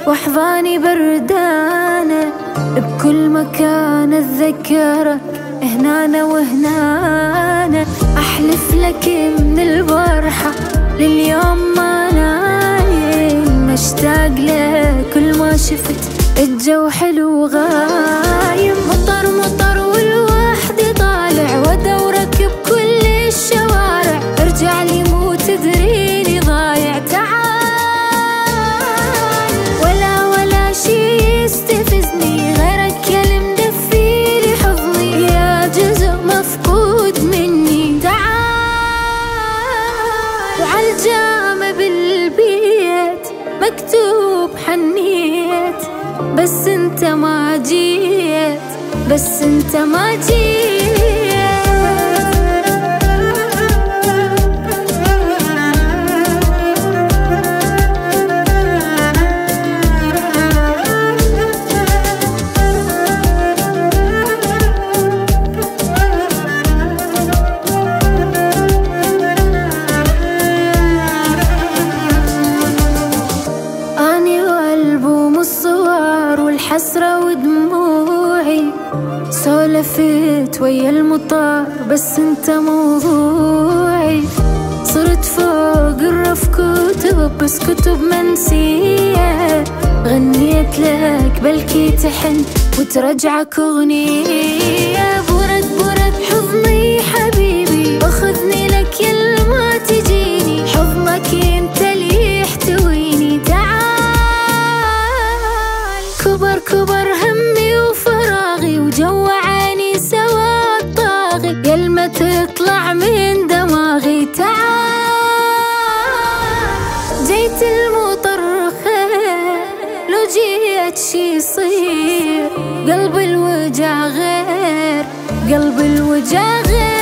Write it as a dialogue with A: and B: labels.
A: واحضاني بردانة بكل مكان اتذكرك هنانا وهنانا. احلف لك من البارحة لليوم ما نايم، مشتاق لك كل ما شفت الجو حلو غايم. مطر مطر والوحدة طالع وادورك بكل الشوارع، ارجع لي مو تدريني ضايع. تعال ولا شي يستفزني غيرك يا المدفي لي حضني، يا جزء مفقود مني. تعال وعالجامة بالبيت مكتوب حنيت، بس انت ما جيت، بس انت ما جيت. اني والبوم الصور والحسرة ودموعي، سولفت ويا المطار بس انت موضوعي. صرت فوق الرف كتب بس كتب منسية، غنيت لك بلكي تحن وترجعك اغنية. برد حضني حبيبي واخذني لك يل ما تجيني، حضنك انت اللي يحتويني. تعال كبر همي وفراغي وجوعاني سوا الطاغي، يل ما تطلع من دماغي. تعال جيت المطر خير لو جيت شي يصير، قلب الوجع غير، قلب الوجع غير.